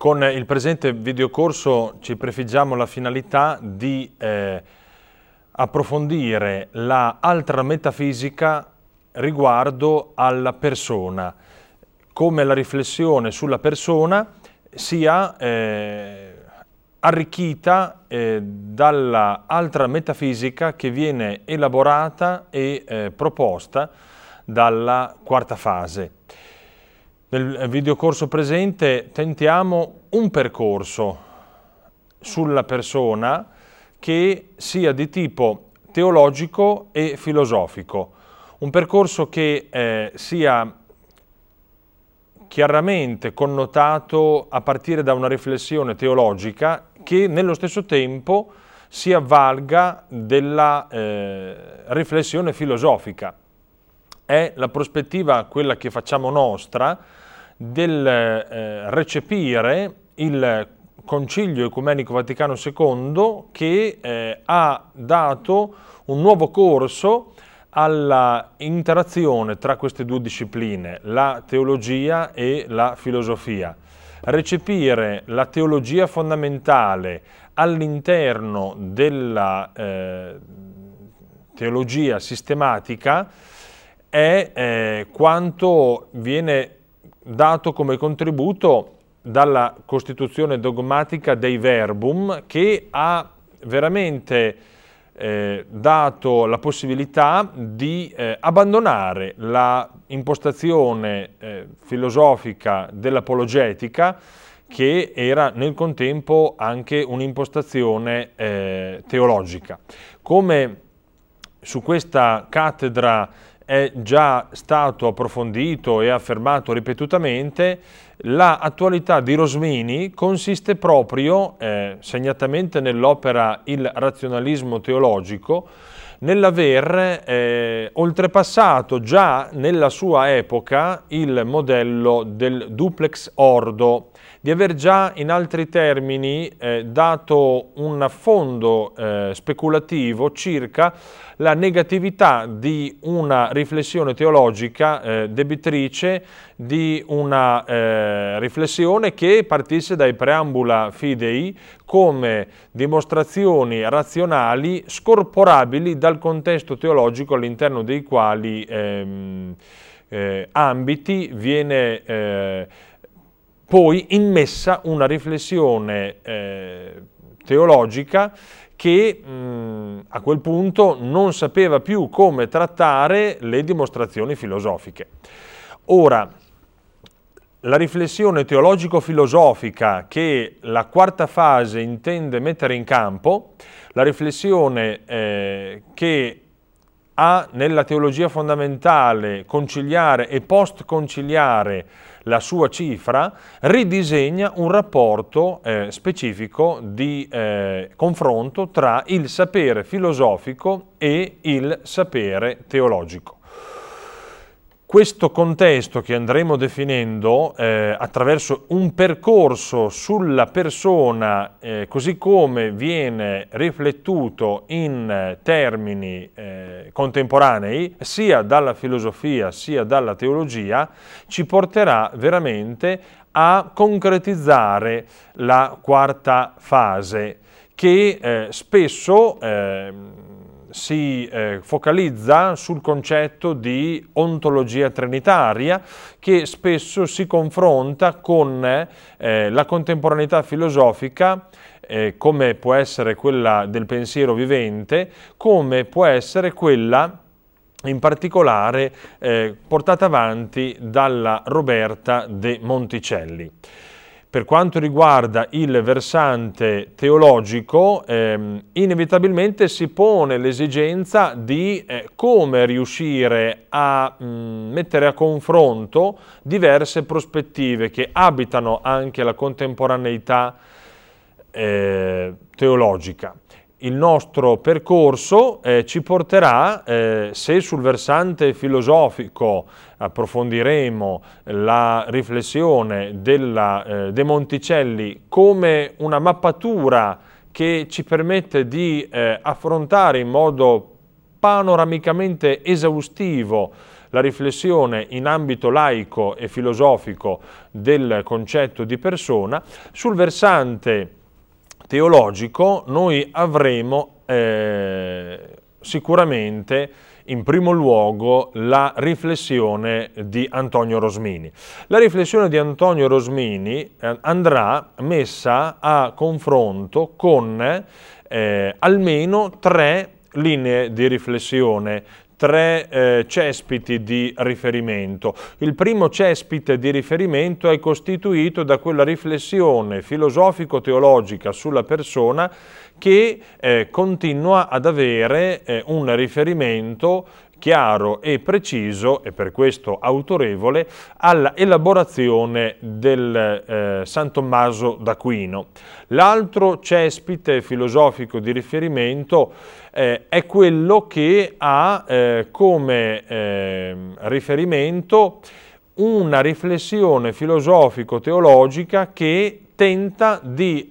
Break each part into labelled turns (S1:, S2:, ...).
S1: Con il presente videocorso ci prefiggiamo la finalità di approfondire l'altra metafisica riguardo alla persona, come la riflessione sulla persona sia arricchita dalla altra metafisica che viene elaborata e proposta dalla quarta fase. Nel videocorso presente tentiamo un percorso sulla persona che sia di tipo teologico e filosofico, un percorso che sia chiaramente connotato a partire da una riflessione teologica che nello stesso tempo si avvalga della riflessione filosofica. È la prospettiva, quella che facciamo nostra, del recepire il Concilio Ecumenico Vaticano II che ha dato un nuovo corso alla interazione tra queste due discipline, la teologia e la filosofia. Recepire la teologia fondamentale all'interno della teologia sistematica è quanto viene dato come contributo dalla Costituzione dogmatica Dei Verbum, che ha veramente dato la possibilità di abbandonare la impostazione filosofica dell'apologetica, che era nel contempo anche un'impostazione teologica. Come su questa cattedra è già stato approfondito e affermato ripetutamente, l'attualità di Rosmini consiste proprio, segnatamente nell'opera Il razionalismo teologico, nell'aver oltrepassato già nella sua epoca il modello del duplex ordo, di aver già in altri termini dato un affondo speculativo circa la negatività di una riflessione teologica debitrice di una riflessione che partisse dai preambula fidei come dimostrazioni razionali scorporabili dal contesto teologico all'interno dei quali ambiti viene poi immessa una riflessione teologica che a quel punto non sapeva più come trattare le dimostrazioni filosofiche. Ora, la riflessione teologico-filosofica che la quarta fase intende mettere in campo, la riflessione che ha nella teologia fondamentale conciliare e post-conciliare la sua cifra, ridisegna un rapporto specifico di confronto tra il sapere filosofico e il sapere teologico. Questo contesto che andremo definendo attraverso un percorso sulla persona, così come viene riflettuto in termini contemporanei, sia dalla filosofia sia dalla teologia, ci porterà veramente a concretizzare la quarta fase, che spesso si focalizza sul concetto di ontologia trinitaria, che spesso si confronta con la contemporaneità filosofica, come può essere quella del pensiero vivente, come può essere quella in particolare portata avanti dalla Roberta de Monticelli. Per quanto riguarda il versante teologico, inevitabilmente si pone l'esigenza di come riuscire a mettere a confronto diverse prospettive che abitano anche la contemporaneità teologica. Il nostro percorso ci porterà, se sul versante filosofico approfondiremo la riflessione De Monticelli come una mappatura che ci permette di affrontare in modo panoramicamente esaustivo la riflessione in ambito laico e filosofico del concetto di persona. Sul versante teologico noi avremo sicuramente in primo luogo la riflessione di Antonio Rosmini. La riflessione di Antonio Rosmini andrà messa a confronto con almeno 3 linee di riflessione, 3 cespiti di riferimento. Il primo cespite di riferimento è costituito da quella riflessione filosofico-teologica sulla persona che continua ad avere un riferimento chiaro e preciso, e per questo autorevole, alla elaborazione del San Tommaso d'Aquino. L'altro cespite filosofico di riferimento è quello che ha come riferimento una riflessione filosofico-teologica che tenta di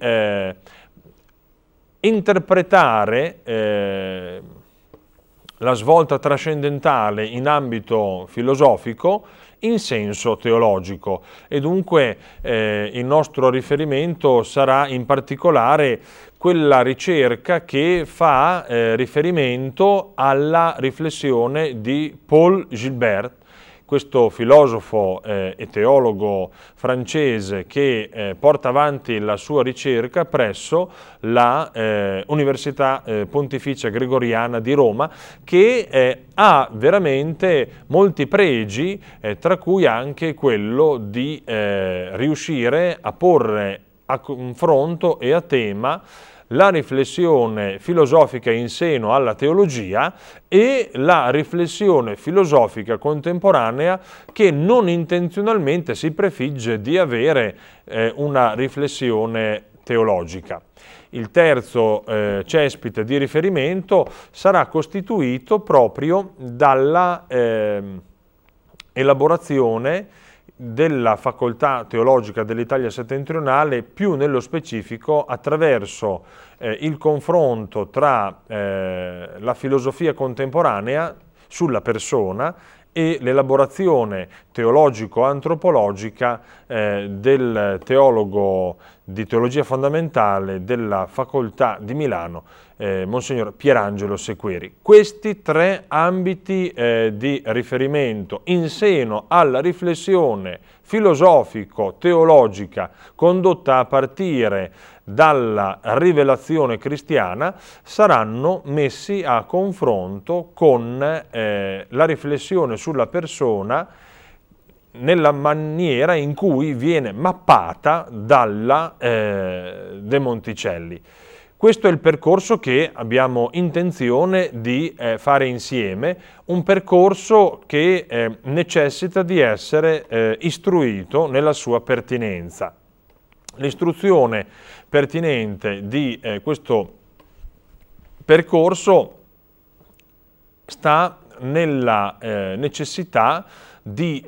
S1: interpretare la svolta trascendentale in ambito filosofico in senso teologico, e dunque il nostro riferimento sarà in particolare quella ricerca che fa riferimento alla riflessione di Paul Gilbert, questo filosofo e teologo francese che porta avanti la sua ricerca presso la Università Pontificia Gregoriana di Roma, che ha veramente molti pregi, tra cui anche quello di riuscire a porre a confronto e a tema la riflessione filosofica in seno alla teologia e la riflessione filosofica contemporanea che non intenzionalmente si prefigge di avere una riflessione teologica. Il terzo cespite di riferimento sarà costituito proprio dalla elaborazione della facoltà teologica dell'Italia settentrionale, più nello specifico attraverso il confronto tra la filosofia contemporanea sulla persona e l'elaborazione teologico-antropologica del teologo di teologia fondamentale della facoltà di Milano, Monsignor Pierangelo Sequeri. Questi 3 ambiti di riferimento in seno alla riflessione filosofico-teologica condotta a partire dalla rivelazione cristiana saranno messi a confronto con la riflessione sulla persona nella maniera in cui viene mappata dalla De Monticelli. Questo è il percorso che abbiamo intenzione di fare insieme, un percorso che necessita di essere istruito nella sua pertinenza. L'istruzione pertinente di questo percorso sta nella necessità di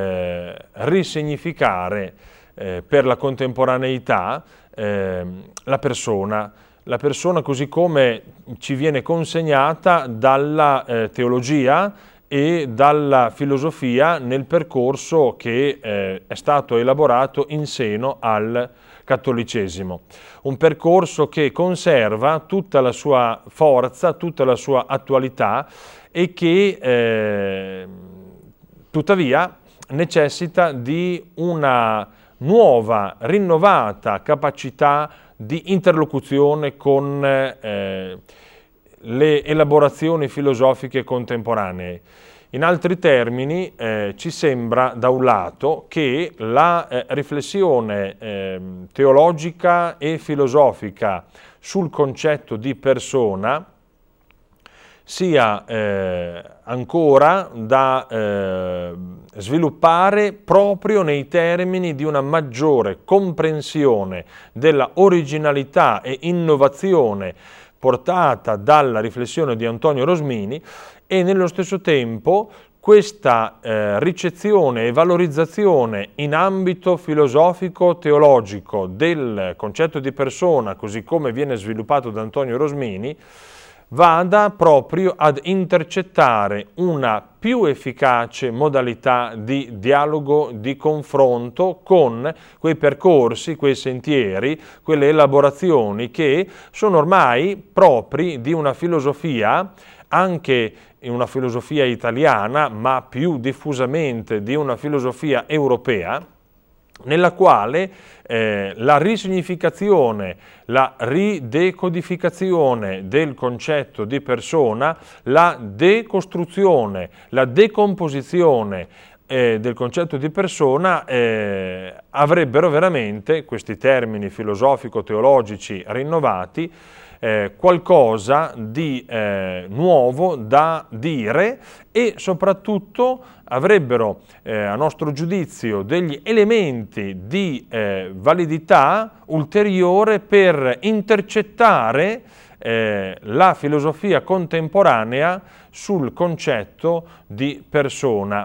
S1: risignificare per la contemporaneità la persona così come ci viene consegnata dalla teologia e dalla filosofia nel percorso che è stato elaborato in seno al cattolicesimo. Un percorso che conserva tutta la sua forza, tutta la sua attualità e che tuttavia necessita di una nuova, rinnovata capacità di interlocuzione con le elaborazioni filosofiche contemporanee. In altri termini, ci sembra da un lato che la riflessione teologica e filosofica sul concetto di persona sia ancora da sviluppare proprio nei termini di una maggiore comprensione della originalità e innovazione portata dalla riflessione di Antonio Rosmini, e nello stesso tempo questa ricezione e valorizzazione in ambito filosofico-teologico del concetto di persona, così come viene sviluppato da Antonio Rosmini, vada proprio ad intercettare una più efficace modalità di dialogo, di confronto con quei percorsi, quei sentieri, quelle elaborazioni che sono ormai propri di una filosofia, anche in una filosofia italiana, ma più diffusamente di una filosofia europea, nella quale la risignificazione, la ridecodificazione del concetto di persona, la decostruzione, la decomposizione del concetto di persona avrebbero veramente, questi termini filosofico-teologici rinnovati, qualcosa di nuovo da dire e soprattutto avrebbero, a nostro giudizio, degli elementi di validità ulteriore per intercettare la filosofia contemporanea sul concetto di persona.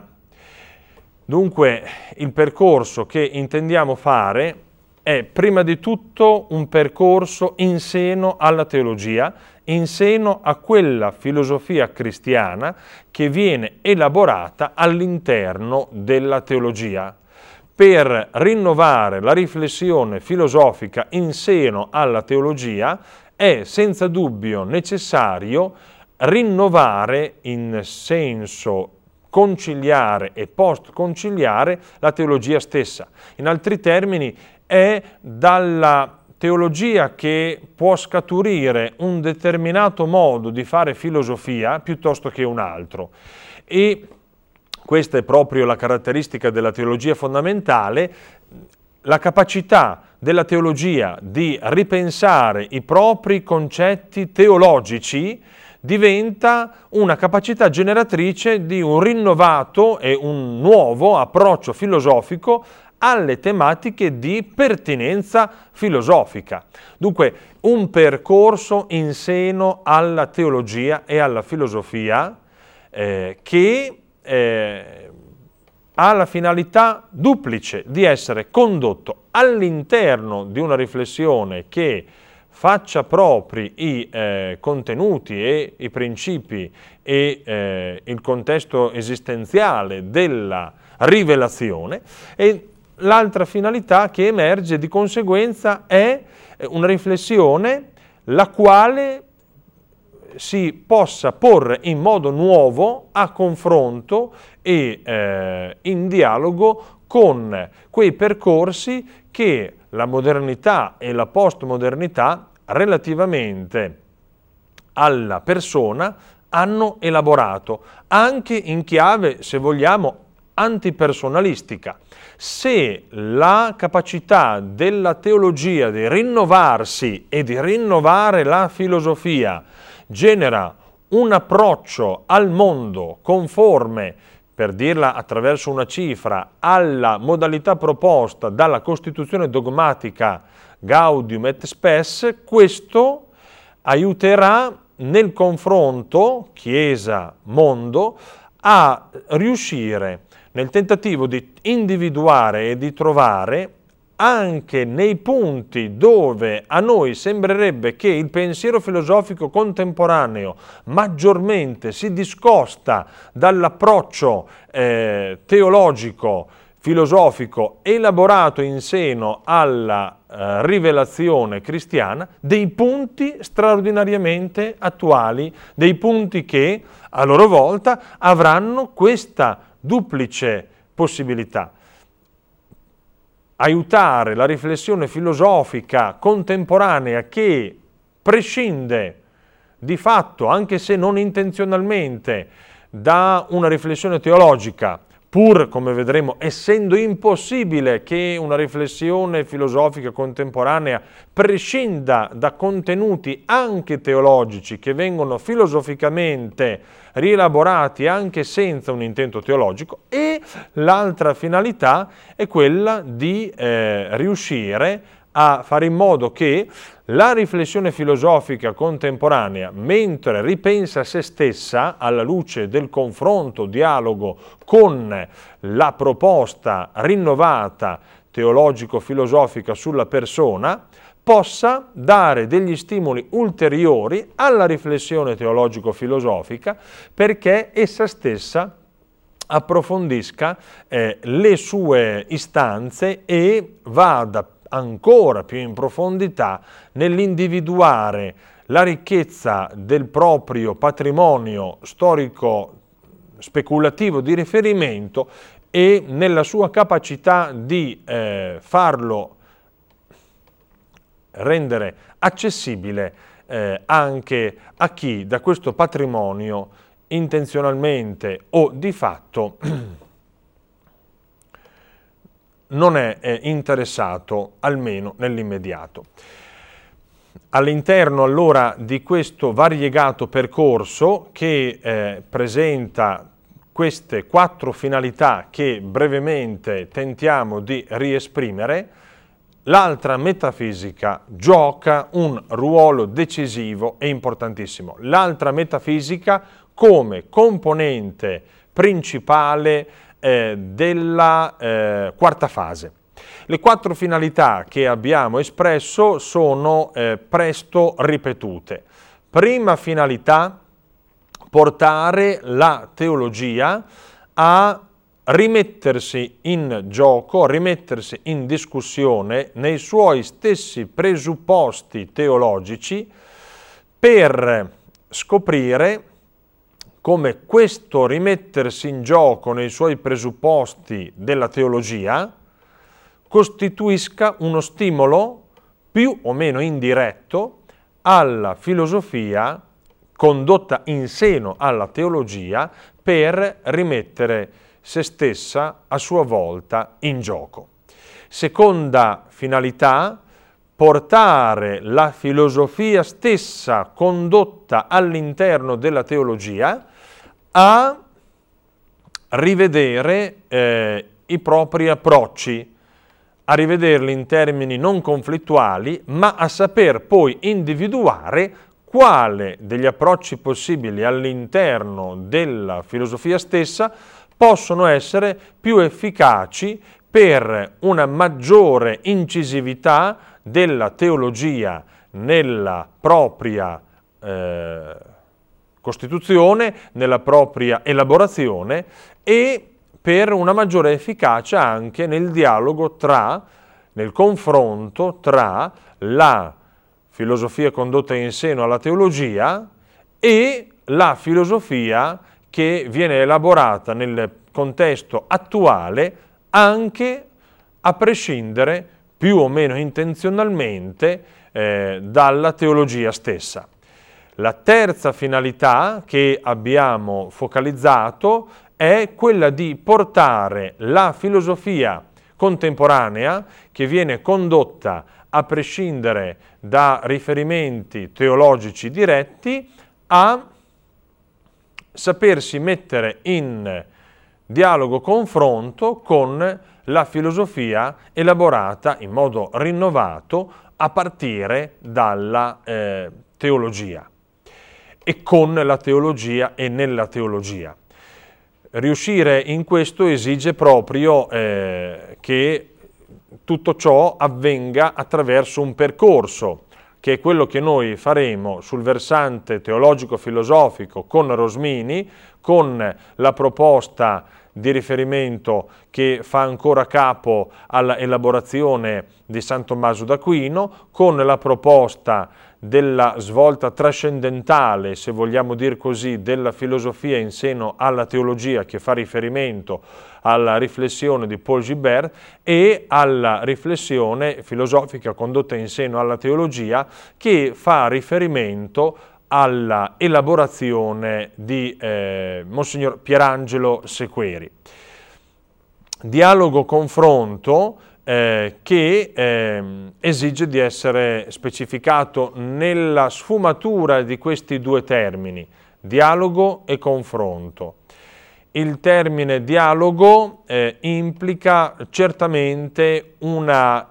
S1: Dunque, il percorso che intendiamo fare è prima di tutto un percorso in seno alla teologia, in seno a quella filosofia cristiana che viene elaborata all'interno della teologia. Per rinnovare la riflessione filosofica in seno alla teologia è senza dubbio necessario rinnovare in senso conciliare e post-conciliare la teologia stessa. In altri termini, è dalla teologia che può scaturire un determinato modo di fare filosofia piuttosto che un altro. E questa è proprio la caratteristica della teologia fondamentale, la capacità della teologia di ripensare i propri concetti teologici diventa una capacità generatrice di un rinnovato e un nuovo approccio filosofico alle tematiche di pertinenza filosofica. Dunque, un percorso in seno alla teologia e alla filosofia che ha la finalità duplice di essere condotto all'interno di una riflessione che faccia propri i contenuti e i principi e il contesto esistenziale della rivelazione, e l'altra finalità che emerge di conseguenza è una riflessione la quale si possa porre in modo nuovo a confronto e in dialogo con quei percorsi che la modernità e la postmodernità relativamente alla persona hanno elaborato, anche in chiave, se vogliamo, antipersonalistica. Se la capacità della teologia di rinnovarsi e di rinnovare la filosofia genera un approccio al mondo conforme, per dirla attraverso una cifra, alla modalità proposta dalla Costituzione dogmatica Gaudium et Spes, questo aiuterà nel confronto Chiesa-mondo a riuscire nel tentativo di individuare e di trovare anche nei punti dove a noi sembrerebbe che il pensiero filosofico contemporaneo maggiormente si discosta dall'approccio teologico, filosofico elaborato in seno alla rivelazione cristiana, dei punti straordinariamente attuali, dei punti che a loro volta avranno questa duplice possibilità: aiutare la riflessione filosofica contemporanea che prescinde di fatto, anche se non intenzionalmente, da una riflessione teologica, pur, come vedremo, essendo impossibile che una riflessione filosofica contemporanea prescinda da contenuti anche teologici che vengono filosoficamente rielaborati anche senza un intento teologico. E l'altra finalità è quella di riuscire a fare in modo che la riflessione filosofica contemporanea, mentre ripensa a se stessa alla luce del confronto, dialogo con la proposta rinnovata teologico-filosofica sulla persona, possa dare degli stimoli ulteriori alla riflessione teologico-filosofica perché essa stessa approfondisca le sue istanze e vada ancora più in profondità nell'individuare la ricchezza del proprio patrimonio storico speculativo di riferimento e nella sua capacità di farlo rendere accessibile anche a chi da questo patrimonio intenzionalmente o di fatto non è interessato, almeno nell'immediato. All'interno allora di questo variegato percorso che presenta queste 4 finalità che brevemente tentiamo di riesprimere, l'altra metafisica gioca un ruolo decisivo e importantissimo. L'altra metafisica come componente principale della quarta fase. Le 4 finalità che abbiamo espresso sono presto ripetute. Prima finalità, portare la teologia a rimettersi in gioco, a rimettersi in discussione nei suoi stessi presupposti teologici per scoprire come questo rimettersi in gioco nei suoi presupposti della teologia costituisca uno stimolo più o meno indiretto alla filosofia condotta in seno alla teologia per rimettere se stessa a sua volta in gioco. Seconda finalità, portare la filosofia stessa condotta all'interno della teologia a rivedere i propri approcci, a rivederli in termini non conflittuali, ma a saper poi individuare quale degli approcci possibili all'interno della filosofia stessa possono essere più efficaci per una maggiore incisività della teologia nella propria costituzione, nella propria elaborazione e per una maggiore efficacia anche nel dialogo nel confronto tra la filosofia condotta in seno alla teologia e la filosofia che viene elaborata nel contesto attuale anche a prescindere più o meno intenzionalmente dalla teologia stessa. La terza finalità che abbiamo focalizzato è quella di portare la filosofia contemporanea che viene condotta a prescindere da riferimenti teologici diretti a sapersi mettere in dialogo-confronto con la filosofia elaborata in modo rinnovato a partire dalla teologia e con la teologia e nella teologia. Riuscire in questo esige proprio che tutto ciò avvenga attraverso un percorso, che è quello che noi faremo sul versante teologico-filosofico con Rosmini, con la proposta di riferimento che fa ancora capo alla elaborazione di San Tommaso d'Aquino, con la proposta della svolta trascendentale, se vogliamo dir così, della filosofia in seno alla teologia che fa riferimento alla riflessione di Paul Gilbert e alla riflessione filosofica condotta in seno alla teologia che fa riferimento alla elaborazione di Monsignor Pierangelo Sequeri. Dialogo-confronto che esige di essere specificato nella sfumatura di questi due termini, dialogo e confronto. Il termine dialogo implica certamente una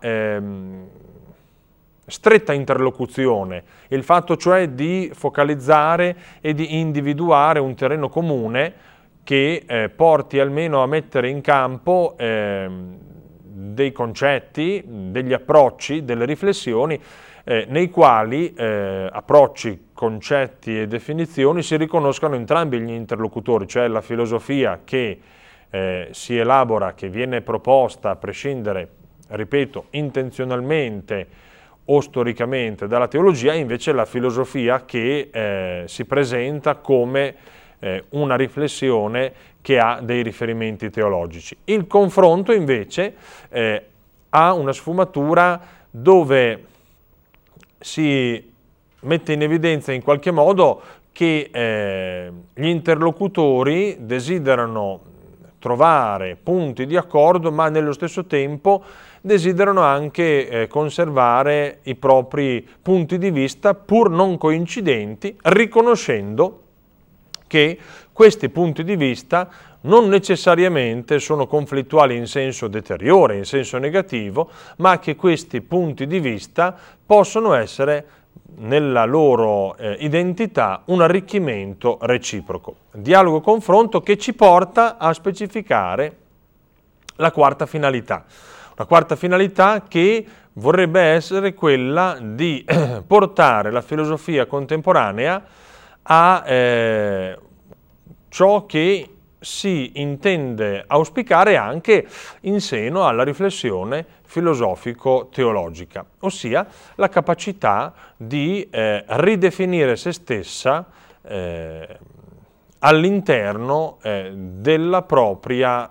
S1: stretta interlocuzione, il fatto cioè di focalizzare e di individuare un terreno comune che porti almeno a mettere in campo dei concetti, degli approcci, delle riflessioni nei quali approcci, concetti e definizioni si riconoscano entrambi gli interlocutori, cioè la filosofia che si elabora, che viene proposta a prescindere, ripeto, intenzionalmente o storicamente dalla teologia, e invece la filosofia che si presenta come una riflessione che ha dei riferimenti teologici. Il confronto invece ha una sfumatura dove si mette in evidenza in qualche modo che gli interlocutori desiderano trovare punti di accordo, ma nello stesso tempo desiderano anche conservare i propri punti di vista pur non coincidenti, riconoscendo che questi punti di vista non necessariamente sono conflittuali in senso deteriore, in senso negativo, ma che questi punti di vista possono essere nella loro identità un arricchimento reciproco. Dialogo-confronto che ci porta a specificare la quarta finalità. La quarta finalità che vorrebbe essere quella di portare la filosofia contemporanea a ciò che si intende auspicare anche in seno alla riflessione filosofico-teologica, ossia la capacità di ridefinire se stessa all'interno della propria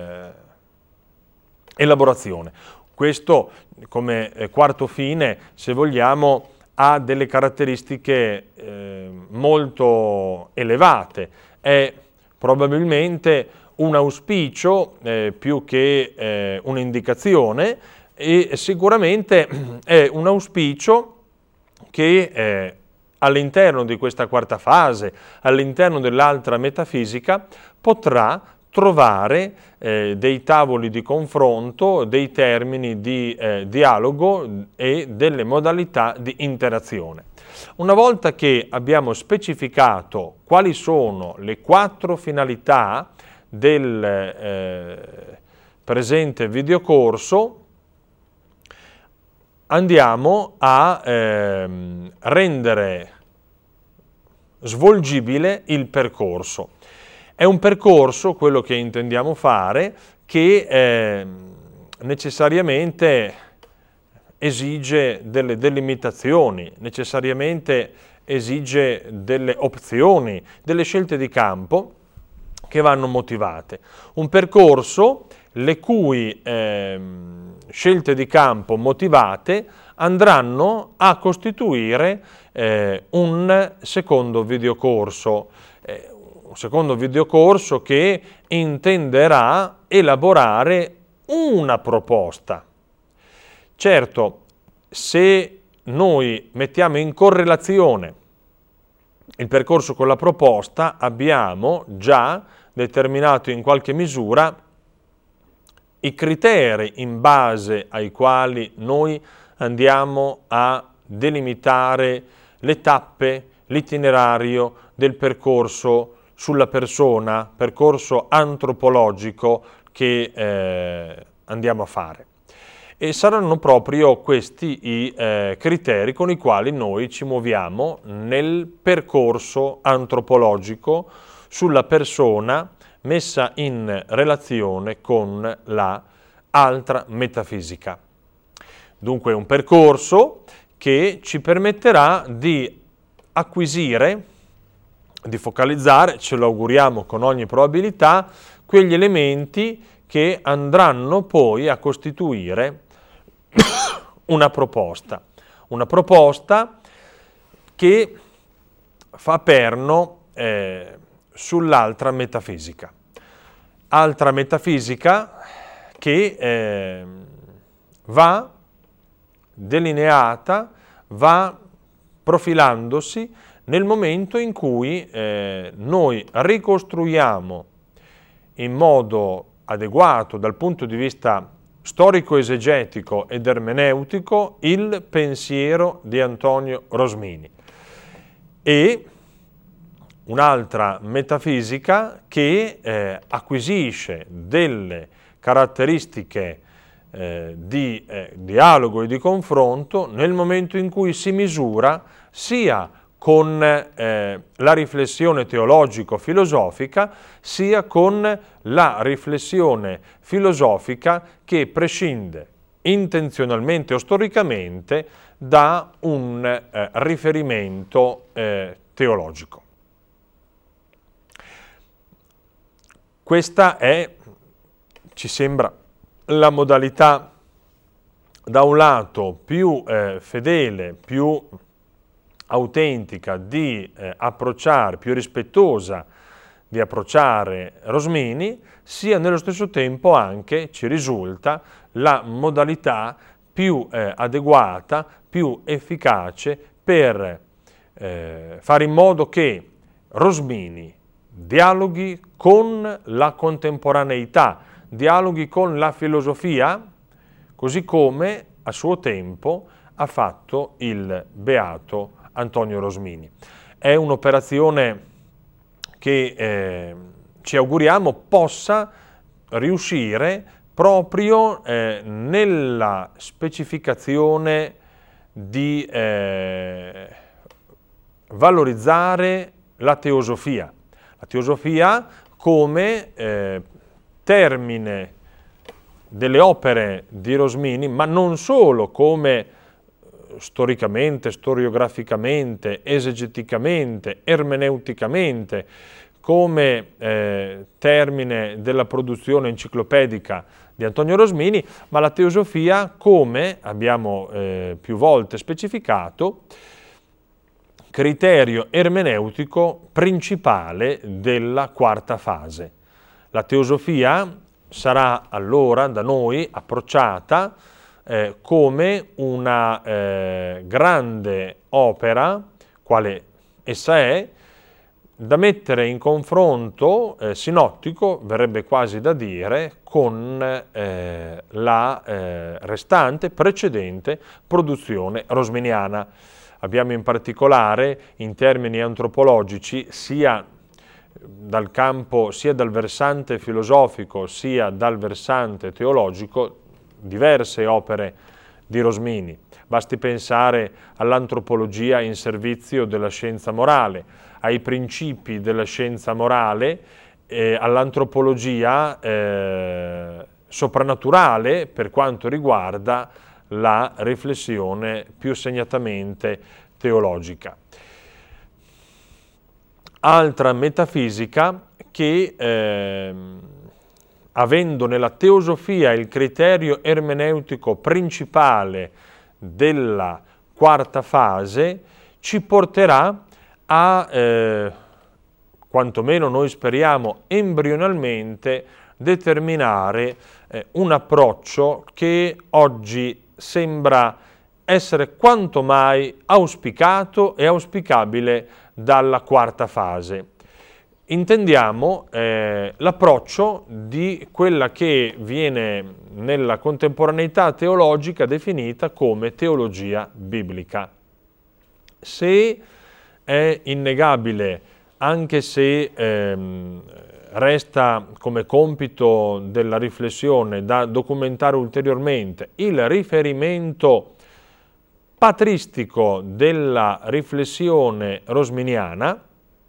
S1: elaborazione. Questo, come quarto fine, se vogliamo, ha delle caratteristiche molto elevate. È probabilmente un auspicio più che un'indicazione, e sicuramente è un auspicio che all'interno di questa quarta fase, all'interno dell'altra metafisica, potrà trovare dei tavoli di confronto, dei termini di dialogo e delle modalità di interazione. Una volta che abbiamo specificato quali sono le 4 finalità del presente videocorso, andiamo a rendere svolgibile il percorso. È un percorso, quello che intendiamo fare, che necessariamente esige delle delimitazioni, necessariamente esige delle opzioni, delle scelte di campo che vanno motivate. Un percorso le cui scelte di campo motivate andranno a costituire un secondo videocorso, che intenderà elaborare una proposta. Certo, se noi mettiamo in correlazione il percorso con la proposta, abbiamo già determinato in qualche misura i criteri in base ai quali noi andiamo a delimitare le tappe, l'itinerario del percorso sulla persona, percorso antropologico che andiamo a fare. E saranno proprio questi i criteri con i quali noi ci muoviamo nel percorso antropologico sulla persona messa in relazione con la altra metafisica. Dunque un percorso che ci permetterà di acquisire, di focalizzare, ce lo auguriamo con ogni probabilità, quegli elementi che andranno poi a costituire una proposta che fa perno sull'altra metafisica. Altra metafisica che va delineata, va profilandosi nel momento in cui noi ricostruiamo in modo adeguato dal punto di vista storico-esegetico ed ermeneutico il pensiero di Antonio Rosmini, e un'altra metafisica che acquisisce delle caratteristiche di dialogo e di confronto nel momento in cui si misura sia con la riflessione teologico-filosofica, sia con la riflessione filosofica che prescinde intenzionalmente o storicamente da un riferimento teologico. Questa è, ci sembra, la modalità da un lato più fedele, più autentica di approcciare, più rispettosa di approcciare Rosmini, sia nello stesso tempo anche, ci risulta, la modalità più adeguata, più efficace per fare in modo che Rosmini dialoghi con la contemporaneità, dialoghi con la filosofia, così come a suo tempo ha fatto il beato Antonio Rosmini. È un'operazione che ci auguriamo possa riuscire proprio nella specificazione di valorizzare la teosofia. La teosofia come termine delle opere di Rosmini, ma non solo come storicamente, storiograficamente, esegeticamente, ermeneuticamente, come termine della produzione enciclopedica di Antonio Rosmini, ma la teosofia come, abbiamo più volte specificato, criterio ermeneutico principale della quarta fase. La teosofia sarà allora da noi approcciata come una grande opera, quale essa è, da mettere in confronto sinottico, verrebbe quasi da dire, con la restante, precedente produzione rosminiana. Abbiamo in particolare, in termini antropologici, sia dal campo, sia dal versante filosofico, sia dal versante teologico, diverse opere di Rosmini. Basti pensare all'antropologia in servizio della scienza morale, ai principi della scienza morale, all'antropologia soprannaturale per quanto riguarda la riflessione più segnatamente teologica. Altra metafisica che, avendo nella teosofia il criterio ermeneutico principale della quarta fase, ci porterà a, quantomeno noi speriamo, embrionalmente determinare un approccio che oggi sembra essere quanto mai auspicato e auspicabile dalla quarta fase. Intendiamo l'approccio di quella che viene nella contemporaneità teologica definita come teologia biblica. Se è innegabile, anche se resta come compito della riflessione da documentare ulteriormente, il riferimento patristico della riflessione rosminiana,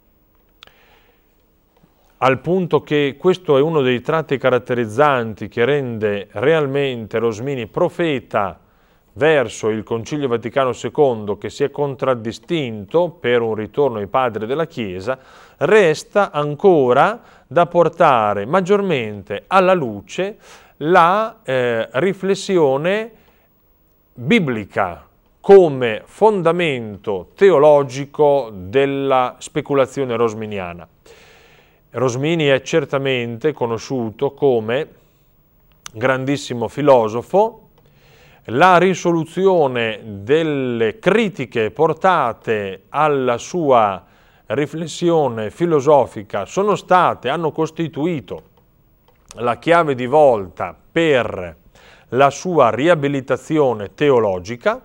S1: al punto che questo è uno dei tratti caratterizzanti che rende realmente Rosmini profeta verso il Concilio Vaticano II, che si è contraddistinto per un ritorno ai padri della Chiesa, resta ancora da portare maggiormente alla luce la riflessione biblica come fondamento teologico della speculazione rosminiana. Rosmini è certamente conosciuto come grandissimo filosofo. La risoluzione delle critiche portate alla sua riflessione filosofica hanno costituito la chiave di volta per la sua riabilitazione teologica,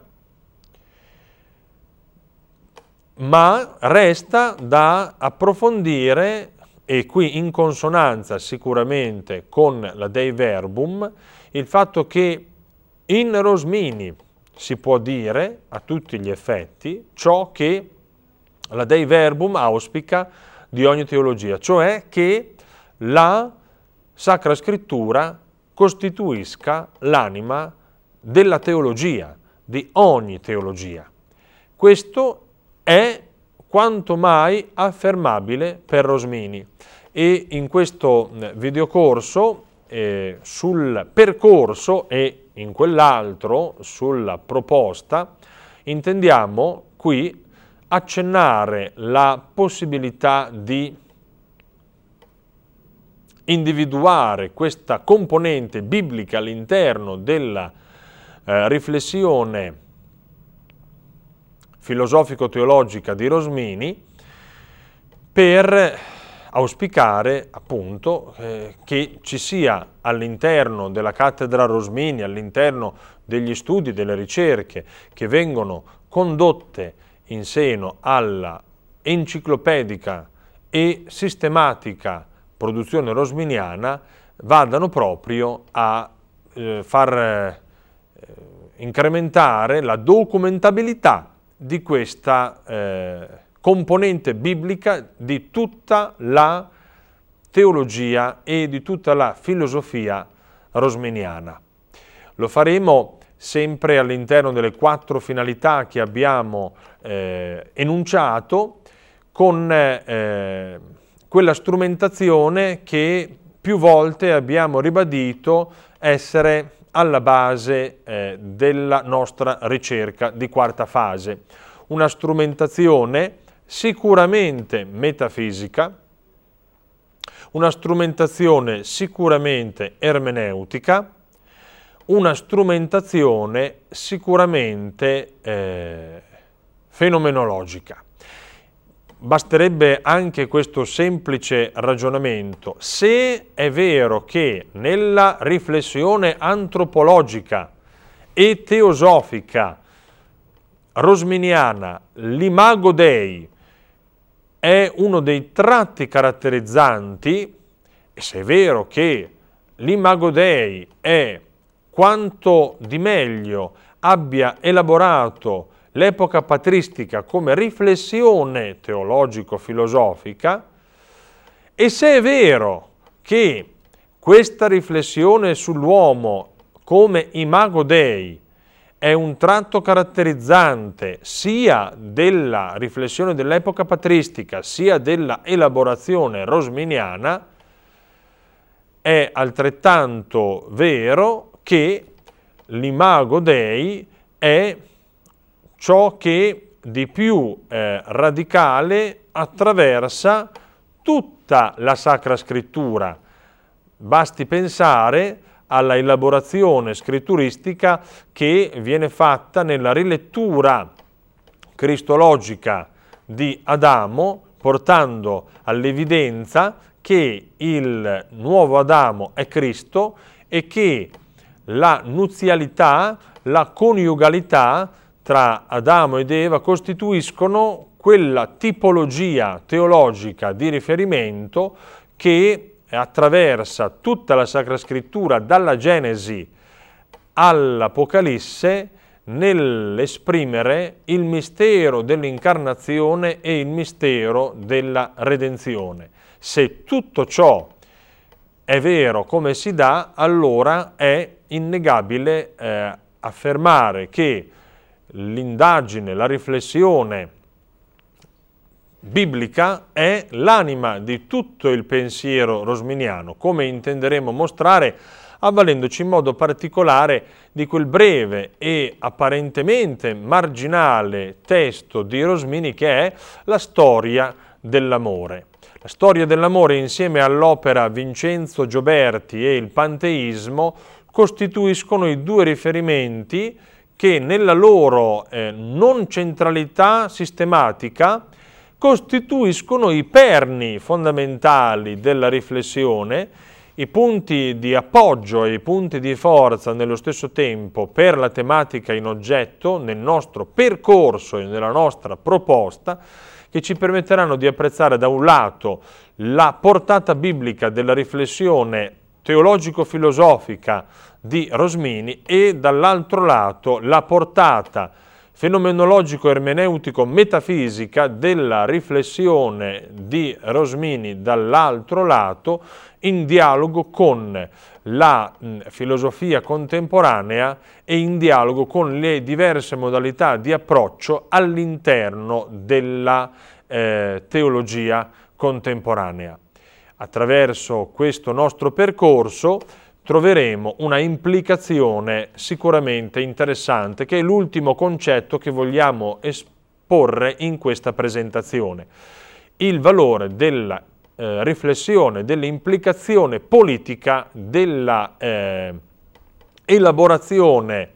S1: ma resta da approfondire, e qui in consonanza sicuramente con la Dei Verbum, il fatto che in Rosmini si può dire a tutti gli effetti ciò che la Dei Verbum auspica di ogni teologia, cioè che la Sacra Scrittura costituisca l'anima della teologia, di ogni teologia. Questo è quanto mai affermabile per Rosmini, e in questo videocorso sul percorso e in quell'altro sulla proposta intendiamo qui accennare la possibilità di individuare questa componente biblica all'interno della riflessione filosofico-teologica di Rosmini, per auspicare appunto che ci sia all'interno della cattedra Rosmini, all'interno degli studi, delle ricerche che vengono condotte in seno alla enciclopedica e sistematica produzione rosminiana, vadano proprio a far incrementare la documentabilità di questa componente biblica di tutta la teologia e di tutta la filosofia rosminiana. Lo faremo sempre all'interno delle 4 finalità che abbiamo enunciato, con quella strumentazione che più volte abbiamo ribadito essere alla base della nostra ricerca di quarta fase. Una strumentazione sicuramente metafisica, una strumentazione sicuramente ermeneutica, una strumentazione sicuramente fenomenologica. Basterebbe anche questo semplice ragionamento. Se è vero che nella riflessione antropologica e teosofica rosminiana l'imago Dei è uno dei tratti caratterizzanti, e se è vero che l'imago Dei è quanto di meglio abbia elaborato l'epoca patristica come riflessione teologico-filosofica, e se è vero che questa riflessione sull'uomo come imago Dei è un tratto caratterizzante sia della riflessione dell'epoca patristica sia della elaborazione rosminiana, è altrettanto vero che l'imago Dei è ciò che di più radicale attraversa tutta la Sacra Scrittura. Basti pensare alla elaborazione scritturistica che viene fatta nella rilettura cristologica di Adamo, portando all'evidenza che il nuovo Adamo è Cristo e che la nuzialità, la coniugalità tra Adamo ed Eva costituiscono quella tipologia teologica di riferimento che attraversa tutta la Sacra Scrittura dalla Genesi all'Apocalisse nell'esprimere il mistero dell'incarnazione e il mistero della redenzione. Se tutto ciò è vero come si dà, allora è innegabile affermare che l'indagine, la riflessione biblica è l'anima di tutto il pensiero rosminiano, come intenderemo mostrare avvalendoci in modo particolare di quel breve e apparentemente marginale testo di Rosmini che è la storia dell'amore. La storia dell'amore, insieme all'opera Vincenzo Gioberti e il Panteismo, costituiscono i 2 riferimenti che nella loro non centralità sistematica costituiscono i perni fondamentali della riflessione, i punti di appoggio e i punti di forza nello stesso tempo per la tematica in oggetto nel nostro percorso e nella nostra proposta, che ci permetteranno di apprezzare da un lato la portata biblica della riflessione teologico-filosofica di Rosmini e dall'altro lato la portata fenomenologico-ermeneutico-metafisica della riflessione di Rosmini dall'altro lato, in dialogo con la filosofia contemporanea e in dialogo con le diverse modalità di approccio all'interno della teologia contemporanea. Attraverso questo nostro percorso troveremo una implicazione sicuramente interessante, che è l'ultimo concetto che vogliamo esporre in questa presentazione: il valore della riflessione, dell'implicazione politica, della elaborazione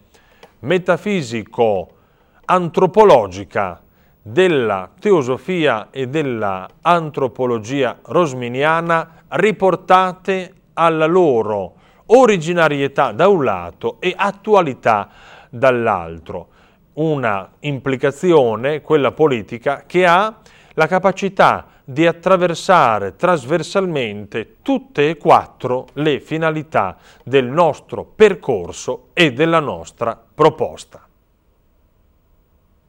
S1: metafisico-antropologica della teosofia e della antropologia rosminiana, riportate alla loro originarietà da un lato e attualità dall'altro. Una implicazione, quella politica, che ha la capacità di attraversare trasversalmente tutte e quattro le finalità del nostro percorso e della nostra proposta.